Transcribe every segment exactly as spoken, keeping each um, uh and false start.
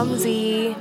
Umzi.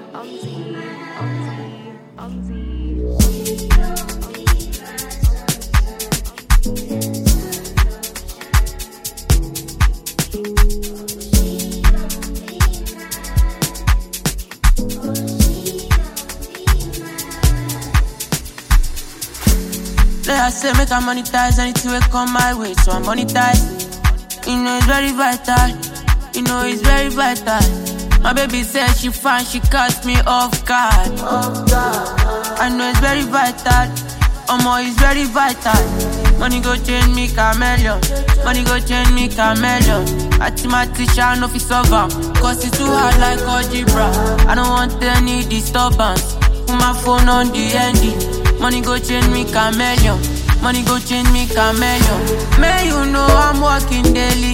I say make I monetize anything will come my way, so I monetize. You know it's very vital. You know it's very vital. My baby said she fine, she cast me off guard. I know it's very vital. Omo, it's very vital. Money go change me chameleon. Money go change me chameleon. Mathematician no fi solve am, cause it's too hard like algebra. I don't want any disturbance. Put my phone on the ending. Money go change me chameleon. Money go change me chameleon. May you know I'm working daily.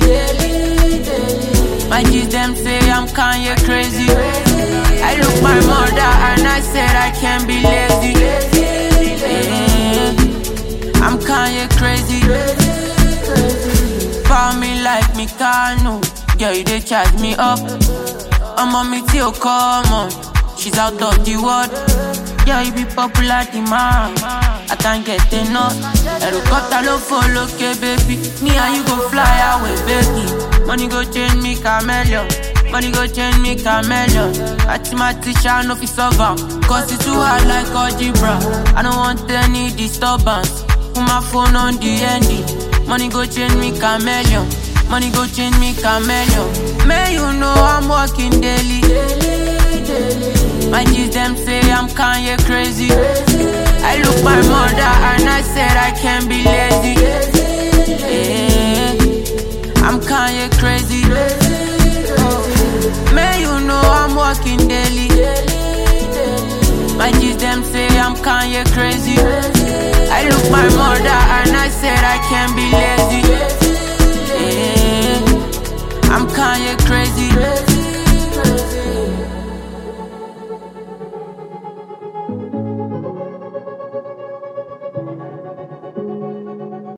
My kids them say I'm Kanye crazy. I look my mother and I said I can't be lazy. Yeah. I'm Kanye crazy. Found me like me Kano. Yeah, you they charge me up. I'm on me till come on. She's out of the world. Yeah, you be popular demand. I can't get enough. Helicopter no follow, okay, baby. Me and you go fly away, baby. Money go change me chameleon. Money go change me chameleon. Mathematician no fi solve am, cause it's too hard like algebra. I don't want any disturbance. Put my phone on the ending. Money go change me chameleon. Money go change me chameleon. May you know I'm working daily. My kids them say I'm Kanye crazy. I look my mother and I said I can't be lazy. Yeah. I'm Kanye crazy. May you know I'm working daily. My kids them say I'm Kanye crazy. I look my mother and I said I can't be lazy. Yeah. I'm Kanye crazy.